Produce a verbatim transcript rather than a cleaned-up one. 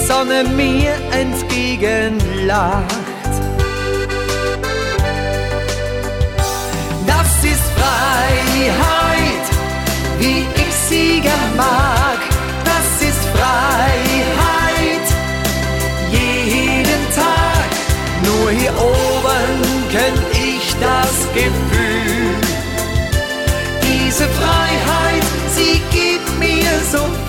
Sonne mir entgegenlacht. Das ist Freiheit, wie ich sie gern mag. Das ist Freiheit, jeden Tag. Nur hier oben kenn ich das Gefühl. Diese Freiheit, sie gibt mir so